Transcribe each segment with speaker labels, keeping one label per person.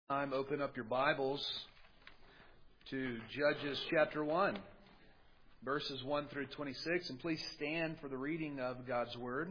Speaker 1: Open up your Bibles to Judges chapter 1, verses 1 through 26, and please stand for the reading of God's Word.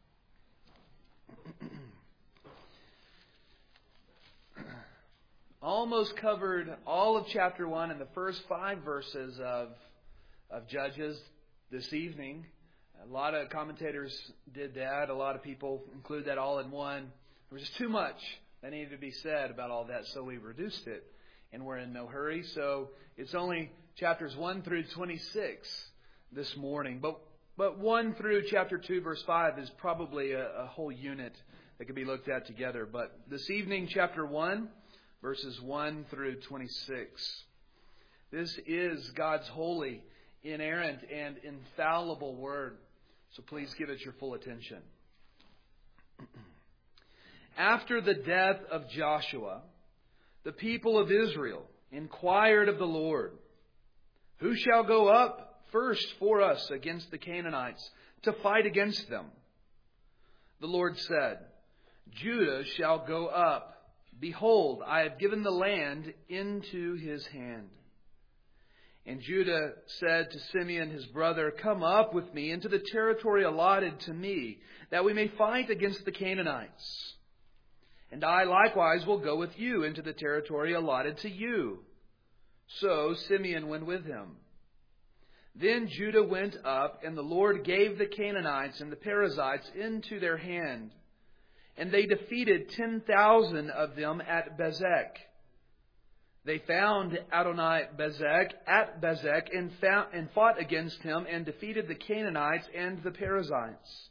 Speaker 1: Almost covered all of chapter 1 and the first 5 verses of Judges this evening. A lot of commentators did that. A lot of people include that all in one. There was just too much that needed to be said about all that, so we reduced it. And we're in no hurry, so it's only chapters 1 through 26 this morning. But 1 through chapter 2, verse 5 is probably a whole unit that can be looked at together. But this evening, chapter 1, verses 1 through 26. This is God's holy, inerrant, and infallible Word. So please give it your full attention. After the death of Joshua, the people of Israel inquired of the Lord, "Who shall go up first for us against the Canaanites to fight against them?" The Lord said, "Judah shall go up. Behold, I have given the land into his hand." And Judah said to Simeon his brother, "Come up with me into the territory allotted to me, that we may fight against the Canaanites. And I likewise will go with you into the territory allotted to you." So Simeon went with him. Then Judah went up, and the Lord gave the Canaanites and the Perizzites into their hand. And they defeated 10,000 of them at Bezek. They found Adoni-Bezek at Bezek and fought against him and defeated the Canaanites and the Perizzites.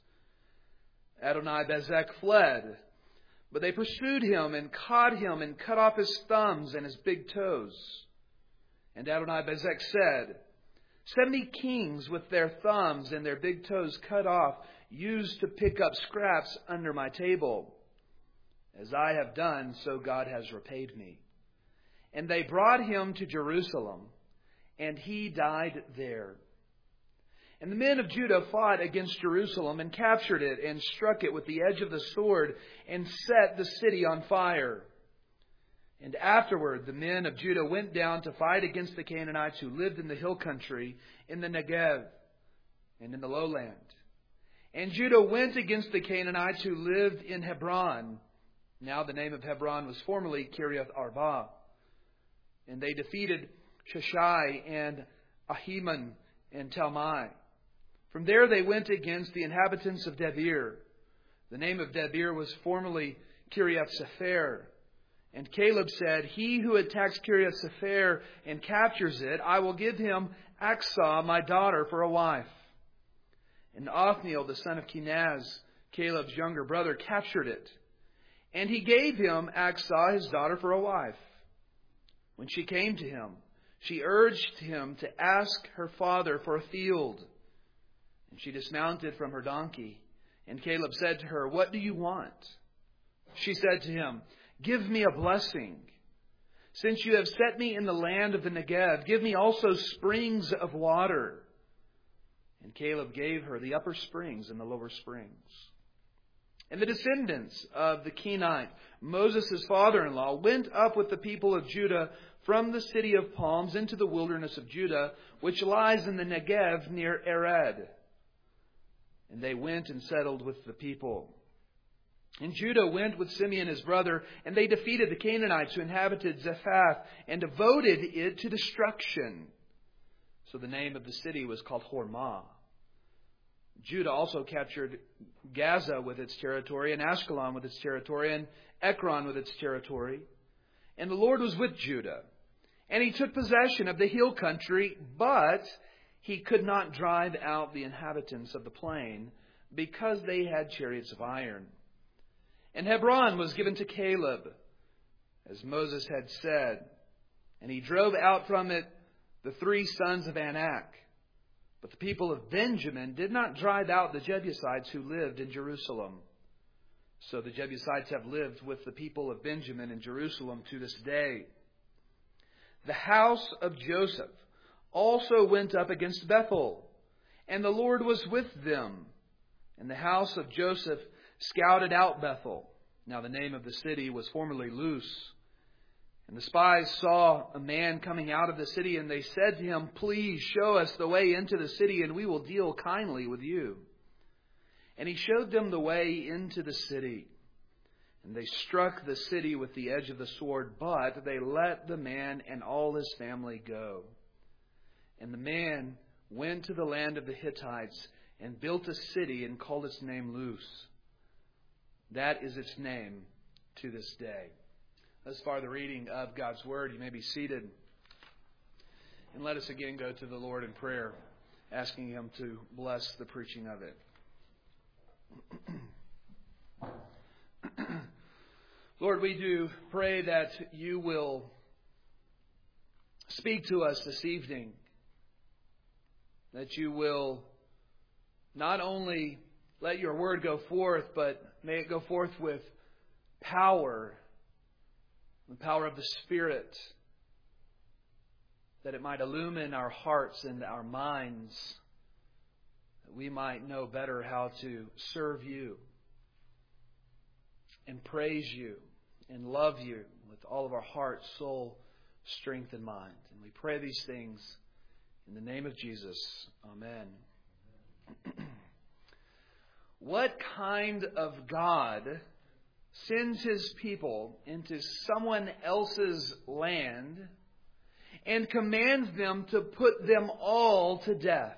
Speaker 1: Adoni-Bezek fled, but they pursued him and caught him and cut off his thumbs and his big toes. And Adoni-Bezek said, 70 kings with their thumbs and their big toes cut off used to pick up scraps under my table. As I have done, so God has repaid me. And they brought him to Jerusalem, and he died there. And the men of Judah fought against Jerusalem and captured it and struck it with the edge of the sword and set the city on fire. And afterward the men of Judah went down to fight against the Canaanites who lived in the hill country, in the Negev, and in the lowland. And Judah went against the Canaanites who lived in Hebron. Now the name of Hebron was formerly Kiriath Arba. And they defeated Sheshai and Ahiman and Talmai. From there they went against the inhabitants of Debir. The name of Debir was formerly Kiriath Sefer. And Caleb said, "He who attacks Kiriath Sefer and captures it, I will give him Aksah, my daughter, for a wife." And Othniel, the son of Kenaz, Caleb's younger brother, captured it. And he gave him Aksah, his daughter, for a wife. When she came to him, she urged him to ask her father for a field. And she dismounted from her donkey. And Caleb said to her, "What do you want?" She said to him, "Give me a blessing. Since you have set me in the land of the Negev, give me also springs of water." And Caleb gave her the upper springs and the lower springs. And the descendants of the Kenite, Moses' father-in-law, went up with the people of Judah from the city of palms into the wilderness of Judah, which lies in the Negev near Ered. And they went and settled with the people. And Judah went with Simeon his brother, and they defeated the Canaanites who inhabited Zephath and devoted it to destruction. So the name of the city was called Hormah. Judah also captured Gaza with its territory, and Ashkelon with its territory, and Ekron with its territory. And the Lord was with Judah. And he took possession of the hill country, but he could not drive out the inhabitants of the plain, because they had chariots of iron. And Hebron was given to Caleb, as Moses had said. And he drove out from it the 3 sons of Anak. But the people of Benjamin did not drive out the Jebusites who lived in Jerusalem. So the Jebusites have lived with the people of Benjamin in Jerusalem to this day. The house of Joseph also went up against Bethel, and the Lord was with them. And the house of Joseph scouted out Bethel. Now the name of the city was formerly Luz. And the spies saw a man coming out of the city, and they said to him, "Please show us the way into the city, and we will deal kindly with you." And he showed them the way into the city. And they struck the city with the edge of the sword, but they let the man and all his family go. And the man went to the land of the Hittites and built a city and called its name Luz. That is its name to this day. Thus far, the reading of God's Word. You may be seated. And let us again go to the Lord in prayer, asking Him to bless the preaching of it. Lord, we do pray that You will speak to us this evening. That You will not only let Your Word go forth, but may it go forth with power, the power of the Spirit, that it might illumine our hearts and our minds, that we might know better how to serve You and praise You and love You with all of our heart, soul, strength, and mind. And we pray these things in the name of Jesus. Amen. What kind of God sends His people into someone else's land and commands them to put them all to death?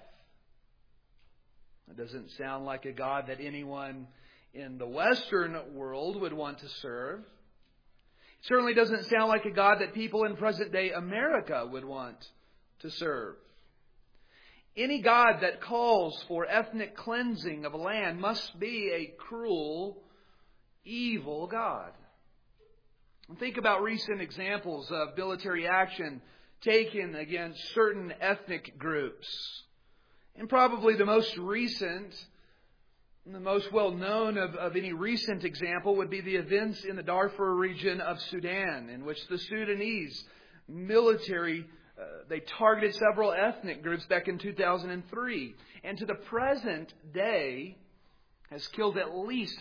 Speaker 1: It doesn't sound like a God that anyone in the Western world would want to serve. It certainly doesn't sound like a God that people in present-day America would want to serve. Any God that calls for ethnic cleansing of a land must be a cruel, evil God. And think about recent examples of military action taken against certain ethnic groups. And probably the most recent, the most well-known of any recent example would be the events in the Darfur region of Sudan, in which the Sudanese military they targeted several ethnic groups back in 2003. And to the present day has killed at least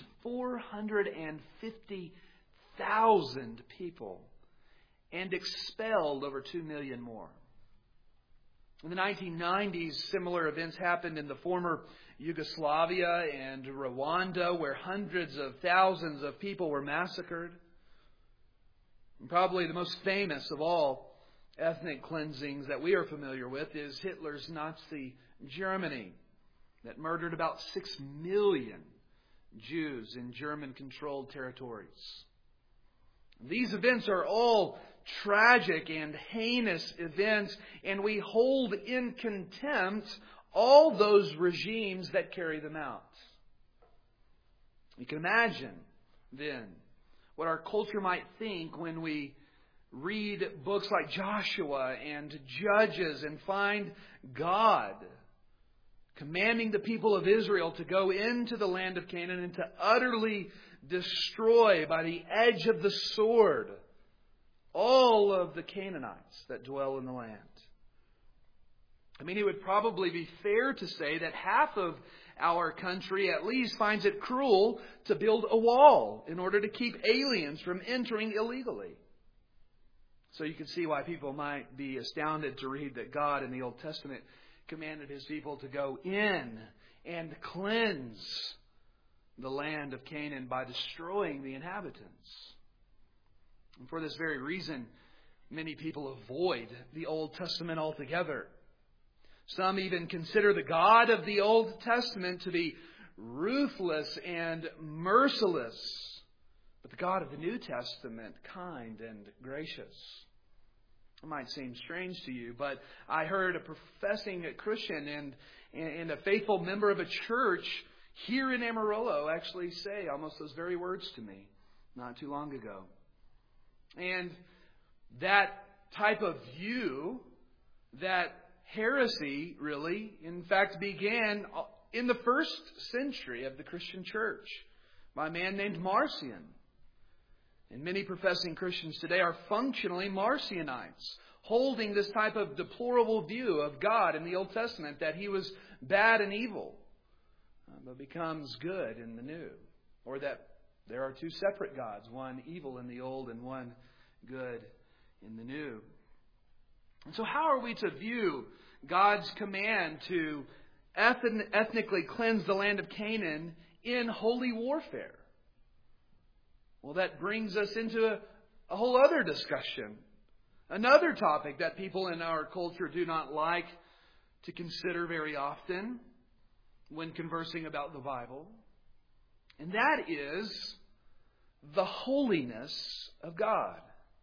Speaker 1: 450,000 people and expelled over 2 million more. In the 1990s, similar events happened in the former Yugoslavia and Rwanda, where hundreds of thousands of people were massacred. And probably the most famous of all ethnic cleansings that we are familiar with is Hitler's Nazi Germany, that murdered about 6 million Jews in German-controlled territories. These events are all tragic and heinous events, and we hold in contempt all those regimes that carry them out. You can imagine, then, what our culture might think when we read books like Joshua and Judges and find God commanding the people of Israel to go into the land of Canaan and to utterly destroy by the edge of the sword all of the Canaanites that dwell in the land. I mean, it would probably be fair to say that half of our country at least finds it cruel to build a wall in order to keep aliens from entering illegally. So you can see why people might be astounded to read that God in the Old Testament commanded His people to go in and cleanse the land of Canaan by destroying the inhabitants. And for this very reason, many people avoid the Old Testament altogether. Some even consider the God of the Old Testament to be ruthless and merciless, but the God of the New Testament kind and gracious. It might seem strange to you, but I heard a professing Christian and a faithful member of a church here in Amarillo actually say almost those very words to me not too long ago. And that type of view, that heresy really, in fact, began in the first century of the Christian church by a man named Marcion. And many professing Christians today are functionally Marcionites, holding this type of deplorable view of God in the Old Testament, that He was bad and evil, but becomes good in the New. Or that there are two separate gods, one evil in the Old and one good in the new. And so how are we to view God's command to ethnically cleanse the land of Canaan in holy warfare? Well, that brings us into a whole other discussion. Another topic that people in our culture do not like to consider very often when conversing about the Bible. And that is the holiness of God.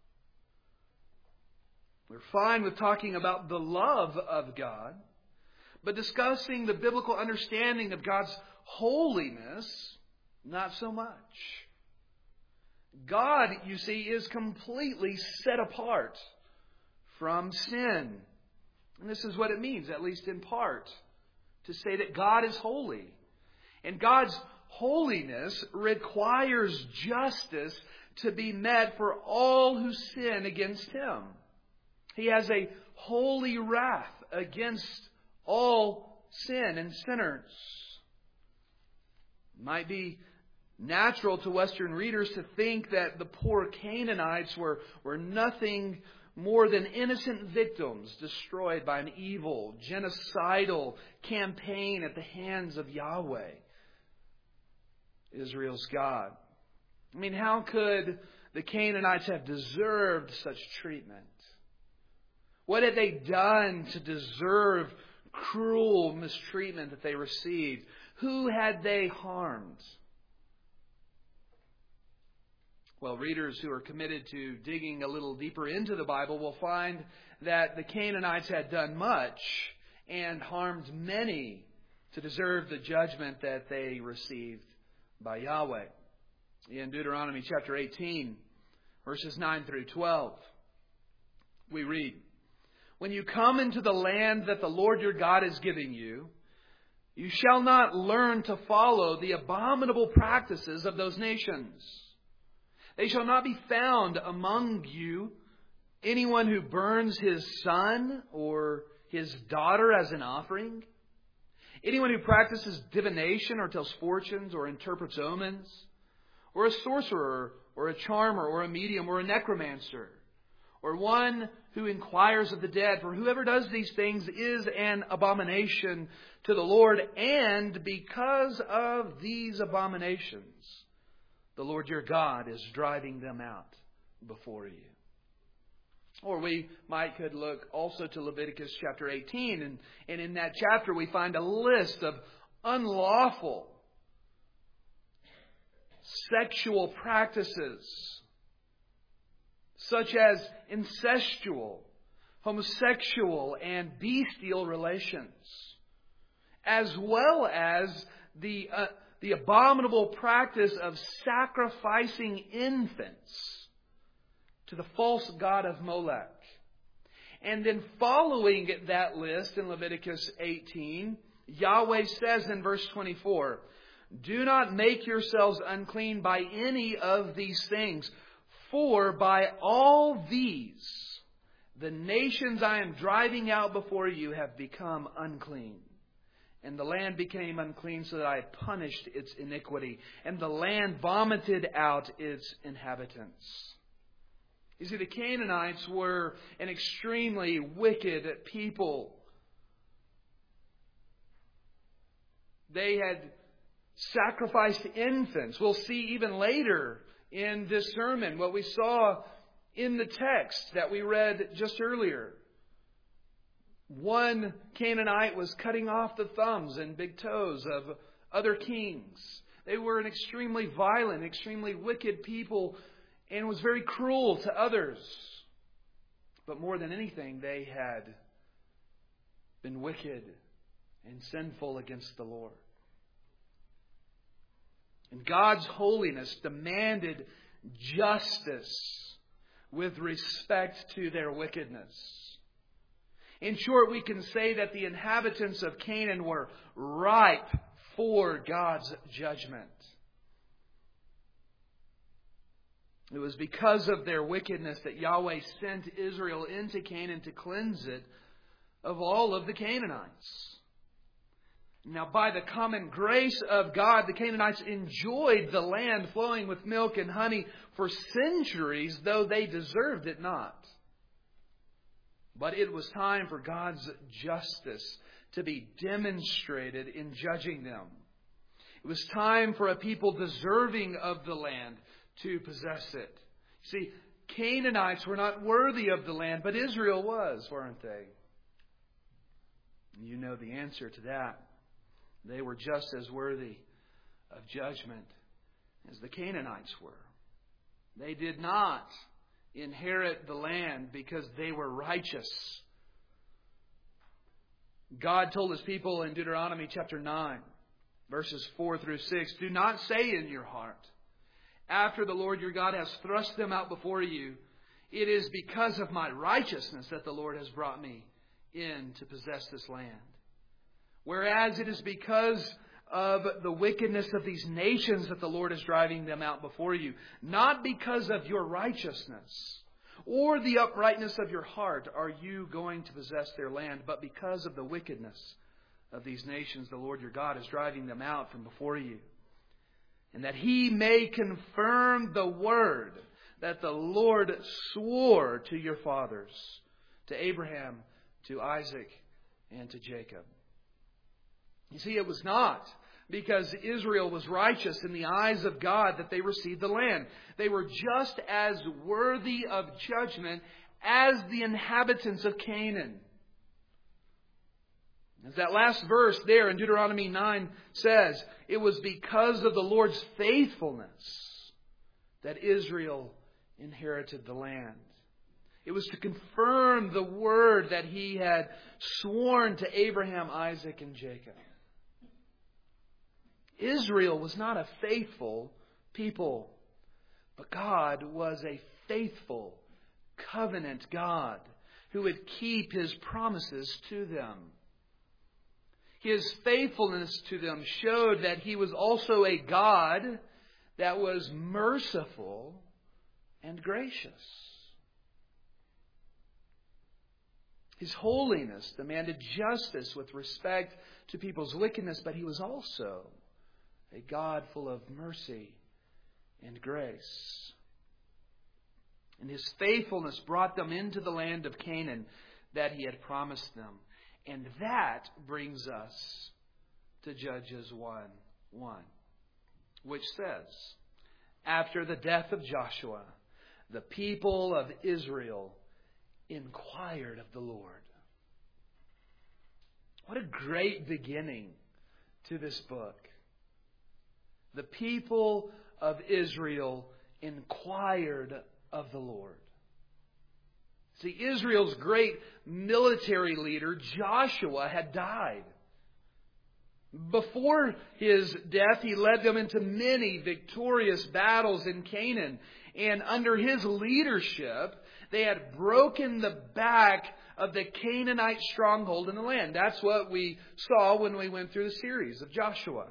Speaker 1: We're fine with talking about the love of God, but discussing the biblical understanding of God's holiness, not so much. God, you see, is completely set apart from sin. And this is what it means, at least in part, to say that God is holy. And God's holiness requires justice to be met for all who sin against Him. He has a holy wrath against all sin and sinners. It might be natural to Western readers to think that the poor Canaanites were nothing more than innocent victims destroyed by an evil, genocidal campaign at the hands of Yahweh, Israel's God. I mean, how could the Canaanites have deserved such treatment? What had they done to deserve cruel mistreatment that they received? Who had they harmed? Well, readers who are committed to digging a little deeper into the Bible will find that the Canaanites had done much and harmed many to deserve the judgment that they received by Yahweh. In Deuteronomy chapter 18, verses 9 through 12, we read, "When you come into the land that the Lord your God is giving you, you shall not learn to follow the abominable practices of those nations. They shall not be found among you anyone who burns his son or his daughter as an offering, anyone who practices divination or tells fortunes or interprets omens, or a sorcerer or a charmer or a medium or a necromancer, or one who inquires of the dead. For whoever does these things is an abomination to the Lord, and because of these abominations, the Lord your God is driving them out before you." Or we could look also to Leviticus chapter 18. And in that chapter we find a list of unlawful sexual practices, such as incestual, homosexual, and bestial relations, as well as the abominable practice of sacrificing infants to the false god of Molech. And then following that list in Leviticus 18, Yahweh says in verse 24, "Do not make yourselves unclean by any of these things, for by all these the nations I am driving out before you have become unclean. And the land became unclean so that I punished its iniquity. And the land vomited out its inhabitants." You see, the Canaanites were an extremely wicked people. They had sacrificed infants. We'll see even later in this sermon what we saw in the text that we read just earlier. One Canaanite was cutting off the thumbs and big toes of other kings. They were an extremely violent, extremely wicked people, and was very cruel to others. But more than anything, they had been wicked and sinful against the Lord. And God's holiness demanded justice with respect to their wickedness. In short, we can say that the inhabitants of Canaan were ripe for God's judgment. It was because of their wickedness that Yahweh sent Israel into Canaan to cleanse it of all of the Canaanites. Now, by the common grace of God, the Canaanites enjoyed the land flowing with milk and honey for centuries, though they deserved it not. But it was time for God's justice to be demonstrated in judging them. It was time for a people deserving of the land to possess it. See, Canaanites were not worthy of the land, but Israel was, weren't they? You know the answer to that. They were just as worthy of judgment as the Canaanites were. They did not inherit the land because they were righteous. God told His people in Deuteronomy chapter 9, verses 4 through 6, "Do not say in your heart, after the Lord your God has thrust them out before you, it is because of my righteousness that the Lord has brought me in to possess this land. Whereas it is because of the wickedness of these nations that the Lord is driving them out before you, not because of your righteousness or the uprightness of your heart are you going to possess their land, but because of the wickedness of these nations the Lord your God is driving them out from before you. And that He may confirm the word that the Lord swore to your fathers, to Abraham, to Isaac, and to Jacob." You see, it was not because Israel was righteous in the eyes of God that they received the land. They were just as worthy of judgment as the inhabitants of Canaan. As that last verse there in Deuteronomy 9 says, it was because of the Lord's faithfulness that Israel inherited the land. It was to confirm the word that He had sworn to Abraham, Isaac, and Jacob. Israel was not a faithful people, but God was a faithful covenant God who would keep His promises to them. His faithfulness to them showed that He was also a God that was merciful and gracious. His holiness demanded justice with respect to people's wickedness, but He was also a God full of mercy and grace. And His faithfulness brought them into the land of Canaan that He had promised them. And that brings us to Judges 1:1, which says, "After the death of Joshua, the people of Israel inquired of the Lord." What a great beginning to this book. The people of Israel inquired of the Lord. See, Israel's great military leader, Joshua, had died. Before his death, he led them into many victorious battles in Canaan. And under his leadership, they had broken the back of the Canaanite stronghold in the land. That's what we saw when we went through the series of Joshua.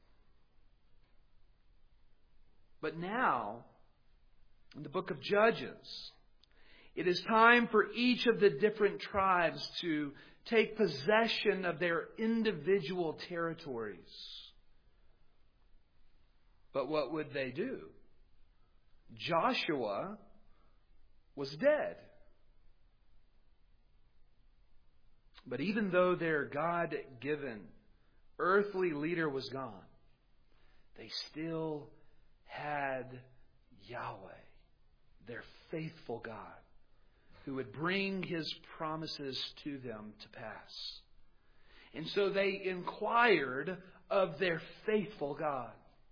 Speaker 1: But now, in the book of Judges, it is time for each of the different tribes to take possession of their individual territories. But what would they do? Joshua was dead. But even though their God-given earthly leader was gone, they still had Yahweh, their faithful God, who would bring His promises to them to pass. And so they inquired of their faithful God.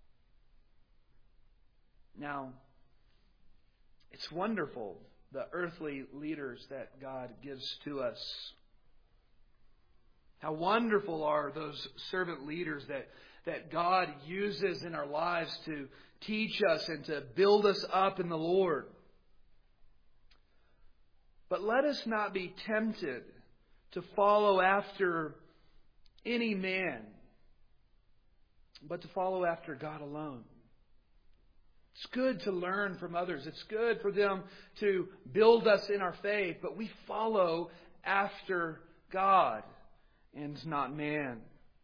Speaker 1: Now, it's wonderful, the earthly leaders that God gives to us. How wonderful are those servant leaders that God uses in our lives to teach us and to build us up in the Lord. But let us not be tempted to follow after any man, but to follow after God alone. It's good to learn from others. It's good for them to build us in our faith, but we follow after God and not man.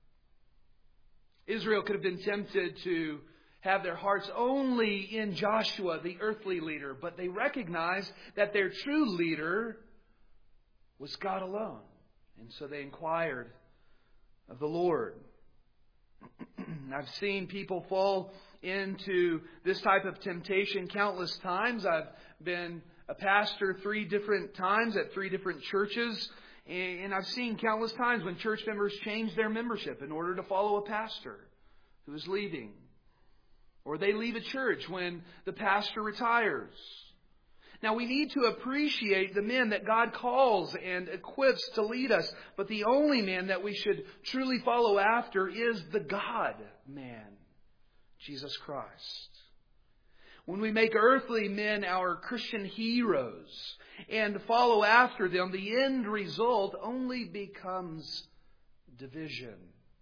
Speaker 1: Israel could have been tempted to have their hearts only in Joshua, the earthly leader, but they recognized that their true leader was God alone. And so they inquired of the Lord. I've seen people fall into this type of temptation countless times. I've been a pastor 3 different times at 3 different churches. And I've seen countless times when church members change their membership in order to follow a pastor who is leaving. Or they leave a church when the pastor retires. Now, we need to appreciate the men that God calls and equips to lead us. But the only man that we should truly follow after is the God-man, Jesus Christ. When we make earthly men our Christian heroes and follow after them, the end result only becomes division.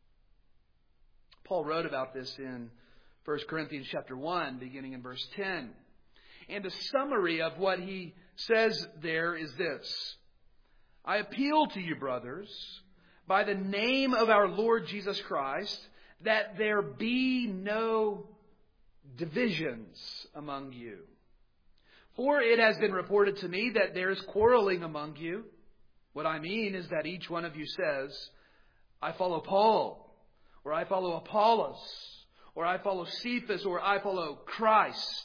Speaker 1: Paul wrote about this in 1 Corinthians chapter 1, beginning in verse 10. And a summary of what he says there is this: I appeal to you, brothers, by the name of our Lord Jesus Christ, that there be no divisions among you. For it has been reported to me that there is quarreling among you. What I mean is that each one of you says, I follow Paul, or I follow Apollos, or I follow Cephas, or I follow Christ.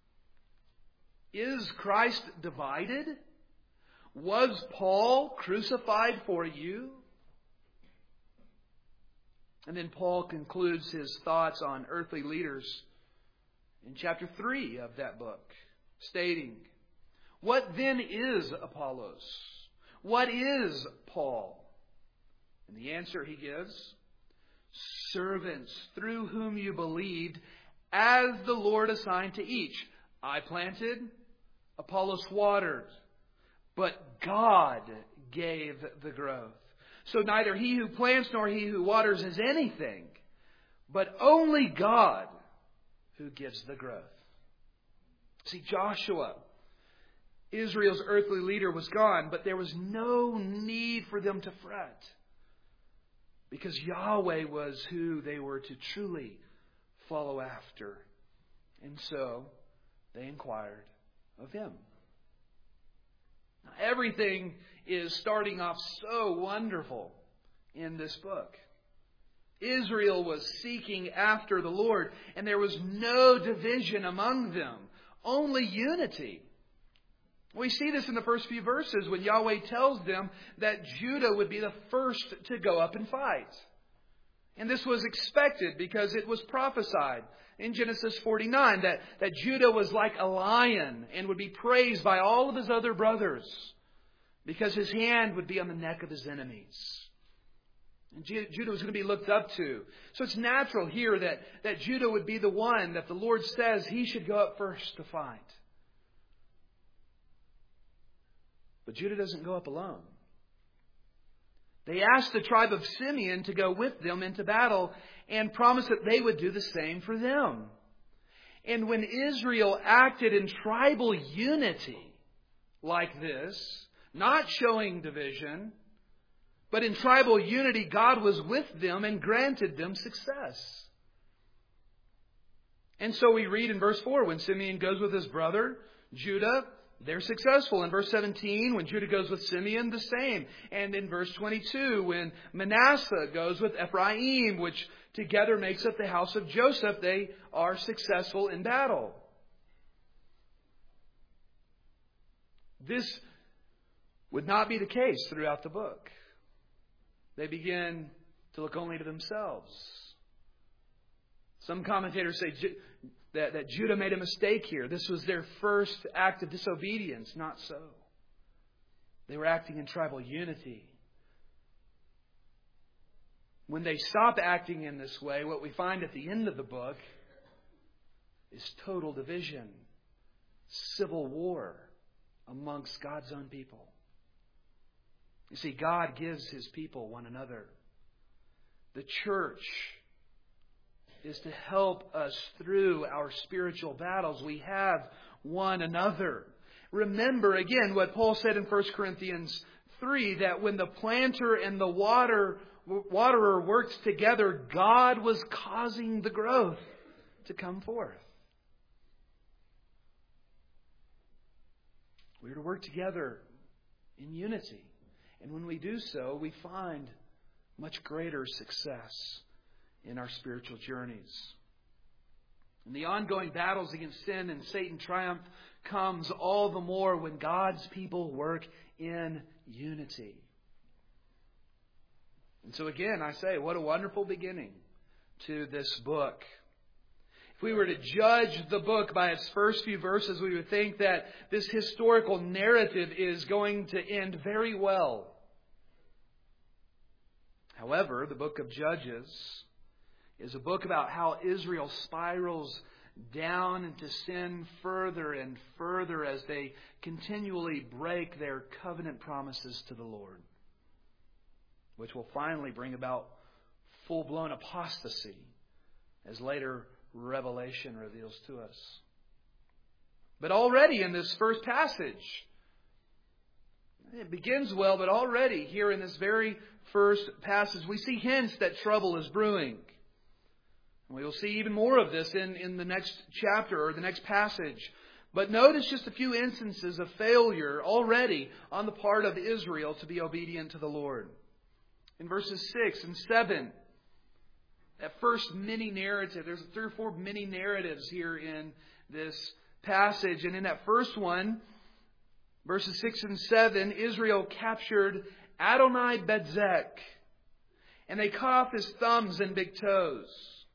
Speaker 1: Is Christ divided? Was Paul crucified for you? And then Paul concludes his thoughts on earthly leaders in chapter 3 of that book, stating, what then is Apollos? What is Paul? And the answer he gives, servants through whom you believed, as the Lord assigned to each. I planted, Apollos watered, but God gave the growth. So neither he who plants nor he who waters is anything, but only God who gives the growth. See, Joshua, Israel's earthly leader, was gone, but there was no need for them to fret, because Yahweh was who they were to truly follow after. And so they inquired of Him. Now, everything is starting off so wonderful in this book. Israel was seeking after the Lord, and there was no division among them, only unity. We see this in the first few verses when Yahweh tells them that Judah would be the first to go up and fight. And this was expected because it was prophesied in Genesis 49 that Judah was like a lion and would be praised by all of his other brothers because his hand would be on the neck of his enemies. And Judah was going to be looked up to. So it's natural here that Judah would be the one that the Lord says he should go up first to fight. But Judah doesn't go up alone. They asked the tribe of Simeon to go with them into battle and promised that they would do the same for them. And when Israel acted in tribal unity like this, not showing division, but in tribal unity, God was with them and granted them success. And so we read in verse 4, when Simeon goes with his brother, Judah, they're successful. In verse 17, when Judah goes with Simeon, the same. And in verse 22, when Manasseh goes with Ephraim, which together makes up the house of Joseph, they are successful in battle. This would not be the case throughout the book. They begin to look only to themselves. Some commentators say that Judah made a mistake here. This was their first act of disobedience. Not so. They were acting in tribal unity. When they stop acting in this way, what we find at the end of the book is total division, civil war amongst God's own people. You see, God gives His people one another. The church is to help us through our spiritual battles. We have one another. Remember again what Paul said in 1 Corinthians 3, that when the planter and the waterer worked together, God was causing the growth to come forth. We are to work together in unity. And when we do so, we find much greater success in our spiritual journeys. And the ongoing battles against sin and Satan triumph comes all the more when God's people work in unity. And so again, I say, what a wonderful beginning to this book. If we were to judge the book by its first few verses, we would think that this historical narrative is going to end very well. However, the book of Judges is a book about how Israel spirals down into sin further and further as they continually break their covenant promises to the Lord, which will finally bring about full-blown apostasy, as later Revelation reveals to us. But already in this first passage, it begins well, but already here in this very first passage, we see hints that trouble is brewing. We will see even more of this in the next chapter or the next passage. But notice just a few instances of failure already on the part of Israel to be obedient to the Lord. In verses 6 and 7, that first mini-narrative, there's 3 or 4 mini-narratives here in this passage. And in that first one, verses 6 and 7, Israel captured Adoni-Bezek, and they cut off his thumbs and big toes.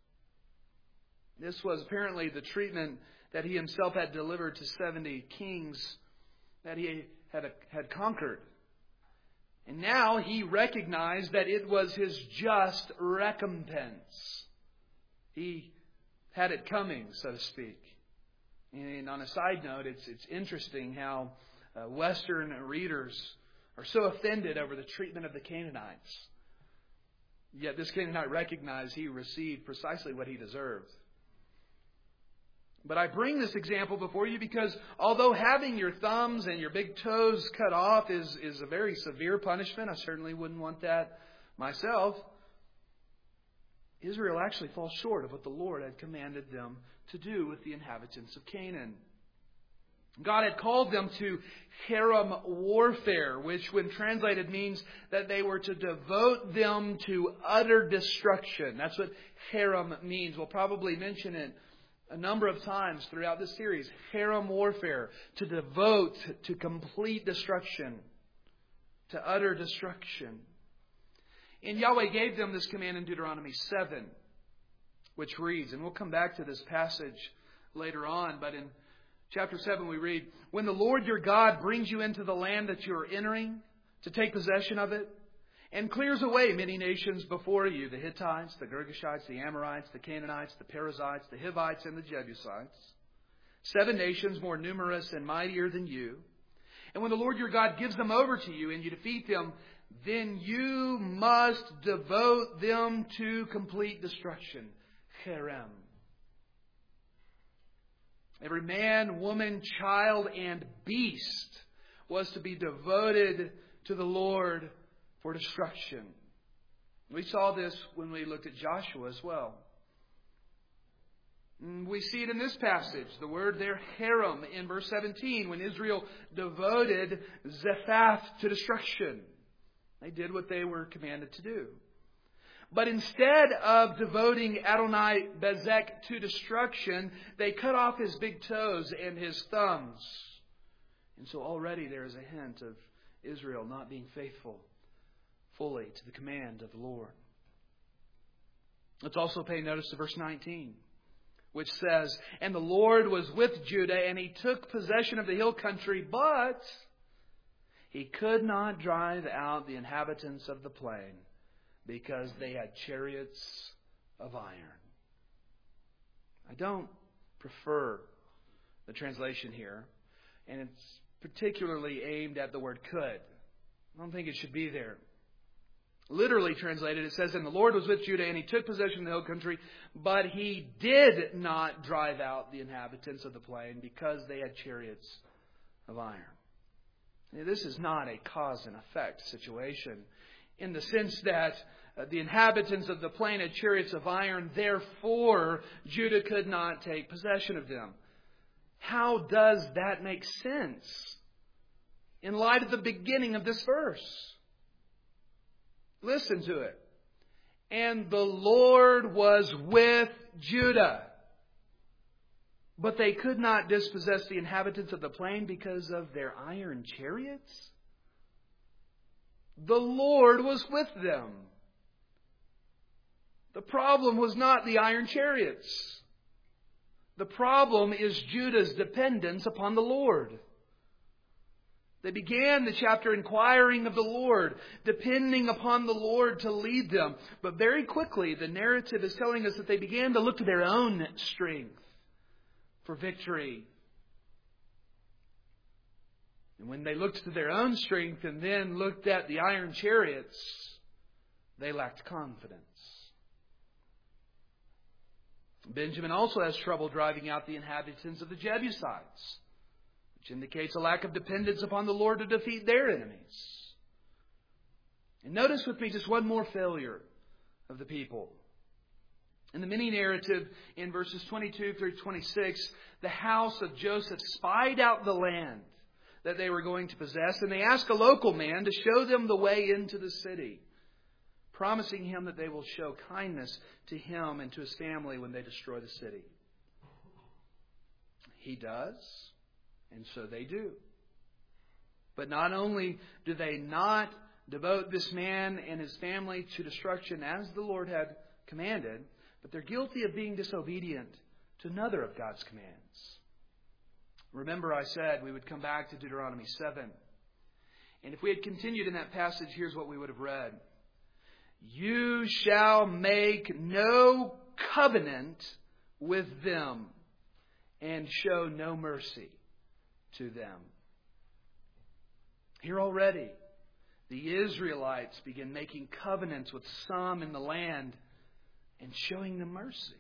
Speaker 1: This was apparently the treatment that he himself had delivered to 70 kings that he had conquered. And now he recognized that it was his just recompense. He had it coming, so to speak. And on a side note, it's interesting how Western readers are so offended over the treatment of the Canaanites. Yet this Canaanite recognized he received precisely what he deserved. But I bring this example before you because although having your thumbs and your big toes cut off is a very severe punishment, I certainly wouldn't want that myself, Israel actually falls short of what the Lord had commanded them to do with the inhabitants of Canaan. God had called them to harem warfare, which when translated means that they were to devote them to utter destruction. That's what harem means. We'll probably mention it a number of times throughout this series. Harem warfare, to devote to complete destruction, to utter destruction. And Yahweh gave them this command in Deuteronomy 7, which reads, and we'll come back to this passage later on, but in Chapter 7 we read, when the Lord your God brings you into the land that you are entering to take possession of it, and clears away many nations before you, the Hittites, the Girgashites, the Amorites, the Canaanites, the Perizzites, the Hivites, and the Jebusites, 7 nations more numerous and mightier than you. And when the Lord your God gives them over to you and you defeat them, then you must devote them to complete destruction. Cherem. Every man, woman, child, and beast was to be devoted to the Lord for destruction. We saw this when we looked at Joshua as well. We see it in this passage. The word there, harem, in verse 17, when Israel devoted Zephath to destruction. They did what they were commanded to do. But instead of devoting Adoni-Bezek to destruction, they cut off his big toes and his thumbs. And so already there is a hint of Israel not being faithful fully to the command of the Lord. Let's also pay notice to verse 19, which says, and the Lord was with Judah, and he took possession of the hill country, but he could not drive out the inhabitants of the plain, because they had chariots of iron. I don't prefer the translation here, and it's particularly aimed at the word could. I don't think it should be there. Literally translated, it says, and the Lord was with Judah, and he took possession of the hill country, but he did not drive out the inhabitants of the plain, because they had chariots of iron. Now, this is not a cause and effect situation, in the sense that the inhabitants of the plain had chariots of iron, therefore Judah could not take possession of them. How does that make sense in light of the beginning of this verse? Listen to it. And the Lord was with Judah. But they could not dispossess the inhabitants of the plain because of their iron chariots. The Lord was with them. The problem was not the iron chariots. The problem is Judah's dependence upon the Lord. They began the chapter inquiring of the Lord, depending upon the Lord to lead them. But very quickly, the narrative is telling us that they began to look to their own strength for victory. And when they looked to their own strength and then looked at the iron chariots, they lacked confidence. Benjamin also has trouble driving out the inhabitants of the Jebusites, which indicates a lack of dependence upon the Lord to defeat their enemies. And notice with me just one more failure of the people. In the mini narrative in verses 22 through 26, the house of Joseph spied out the land that they were going to possess, and they asked a local man to show them the way into the city, promising him that they will show kindness to him and to his family when they destroy the city. He does, and so they do. But not only do they not devote this man and his family to destruction as the Lord had commanded, but they're guilty of being disobedient to another of God's commands. Remember, I said we would come back to Deuteronomy 7. And if we had continued in that passage, here's what we would have read. You shall make no covenant with them and show no mercy to them. Here already, the Israelites begin making covenants with some in the land and showing them mercy.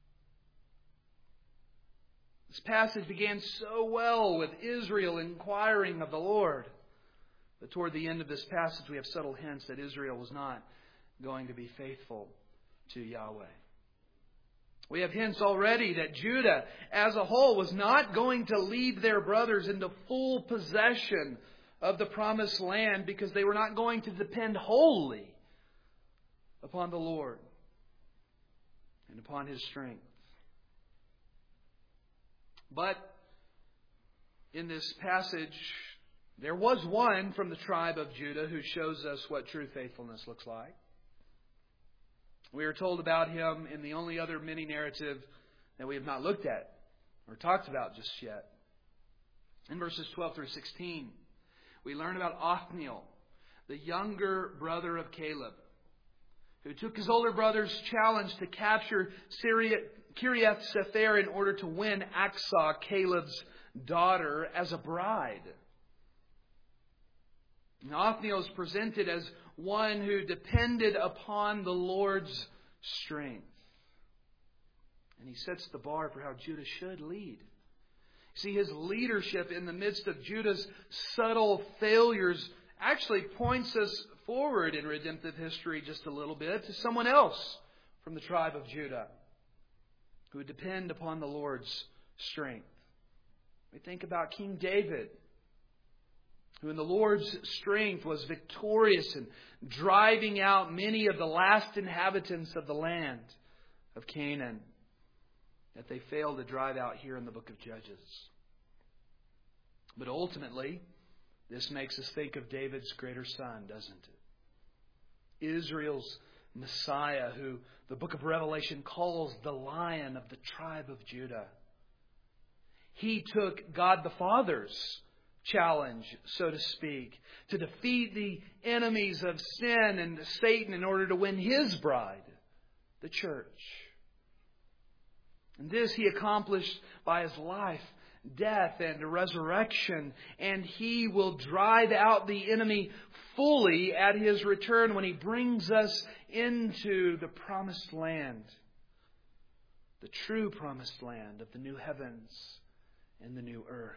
Speaker 1: This passage began so well with Israel inquiring of the Lord. But toward the end of this passage, we have subtle hints that Israel was not going to be faithful to Yahweh. We have hints already that Judah as a whole was not going to lead their brothers into full possession of the promised land because they were not going to depend wholly upon the Lord and upon His strength. But in this passage, there was one from the tribe of Judah who shows us what true faithfulness looks like. We are told about him in the only other mini narrative that we have not looked at or talked about just yet. In verses 12 through 16, we learn about Othniel, the younger brother of Caleb, who took his older brother's challenge to capture Kiriath Sefer in order to win Aksah, Caleb's daughter, as a bride. And Othniel is presented as one who depended upon the Lord's strength. And he sets the bar for how Judah should lead. See, his leadership in the midst of Judah's subtle failures actually points us forward in redemptive history just a little bit to someone else from the tribe of Judah who would depend upon the Lord's strength. We think about King David, who in the Lord's strength was victorious in driving out many of the last inhabitants of the land of Canaan that they failed to drive out here in the book of Judges. But ultimately, this makes us think of David's greater son, doesn't it? Israel's Messiah, who the book of Revelation calls the Lion of the tribe of Judah. He took God the Father's challenge, so to speak, to defeat the enemies of sin and Satan in order to win His bride, the church. And this He accomplished by His life, death, and resurrection. And He will drive out the enemy fully at His return when He brings us into the promised land, the true promised land of the new heavens and the new earth.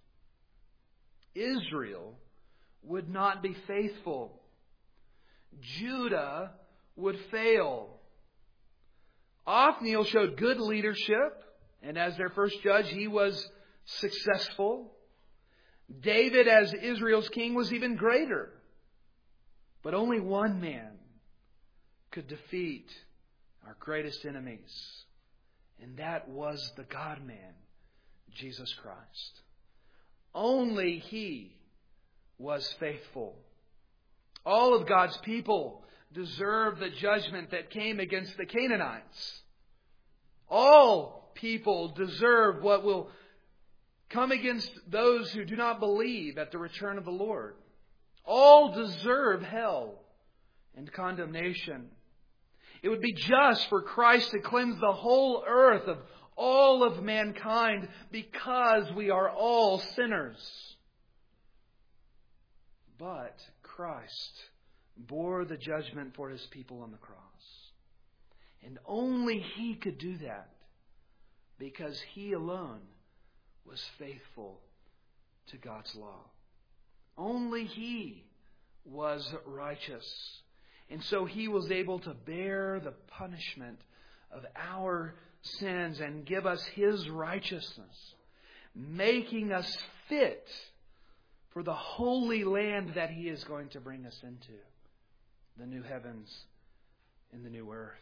Speaker 1: Israel would not be faithful. Judah would fail. Othniel showed good leadership, and as their first judge, he was successful. David, as Israel's king, was even greater. But only one man could defeat our greatest enemies. And that was the God-man, Jesus Christ. Only He was faithful. All of God's people deserve the judgment that came against the Canaanites. All people deserve what will come against those who do not believe at the return of the Lord. All deserve hell and condemnation. It would be just for Christ to cleanse the whole earth of all of mankind because we are all sinners. But Christ bore the judgment for His people on the cross. And only He could do that because He alone was faithful to God's law. Only He was righteous. And so He was able to bear the punishment of our sins and give us His righteousness, making us fit for the holy land that He is going to bring us into, the new heavens and the new earth.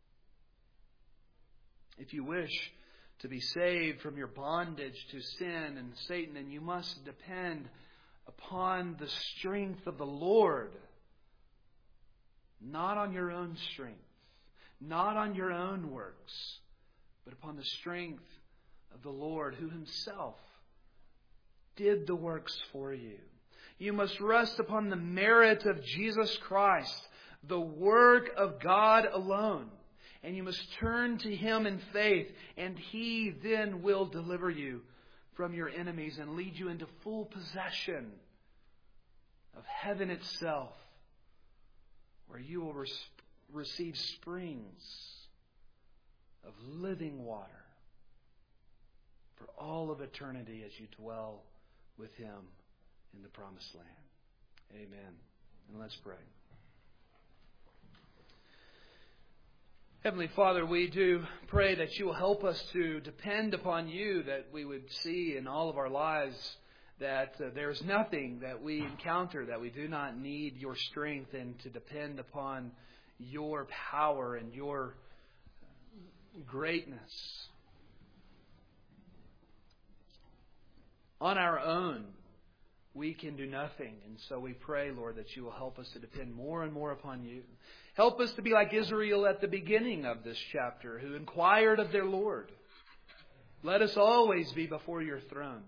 Speaker 1: If you wish to be saved from your bondage to sin and Satan, then you must depend upon the strength of the Lord, not on your own strength, not on your own works, but upon the strength of the Lord who Himself did the works for you. You must rest upon the merit of Jesus Christ, the work of God alone. And you must turn to Him in faith, and He then will deliver you from your enemies and lead you into full possession of heaven itself, where you will receive springs of living water for all of eternity as you dwell with Him in the promised land. Amen. And let's pray. Heavenly Father, we do pray that You will help us to depend upon You, that we would see in all of our lives that there's nothing that we encounter that we do not need Your strength and to depend upon Your power and Your greatness. On our own, we can do nothing. And so we pray, Lord, that You will help us to depend more and more upon You. Help us to be like Israel at the beginning of this chapter, who inquired of their Lord. Let us always be before Your throne,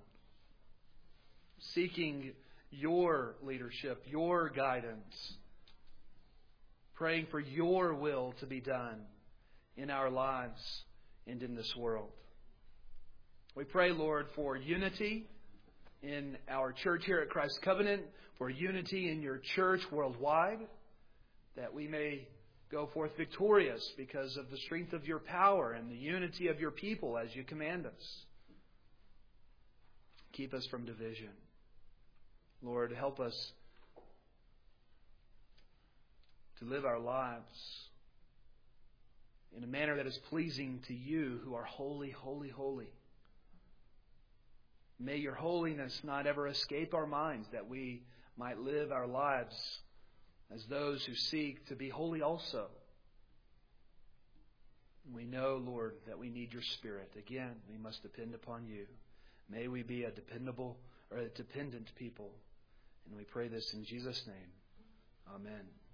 Speaker 1: seeking Your leadership, Your guidance, praying for Your will to be done in our lives and in this world. We pray, Lord, for unity in our church here at Christ Covenant, for unity in Your church worldwide, that we may go forth victorious because of the strength of Your power and the unity of Your people as You command us. Keep us from division. Lord, help us to live our lives in a manner that is pleasing to You, who are holy, holy, holy. May Your holiness not ever escape our minds, that we might live our lives as those who seek to be holy also. We know, Lord, that we need Your Spirit. Again, we must depend upon You. May we be a dependent people. And we pray this in Jesus' name. Amen.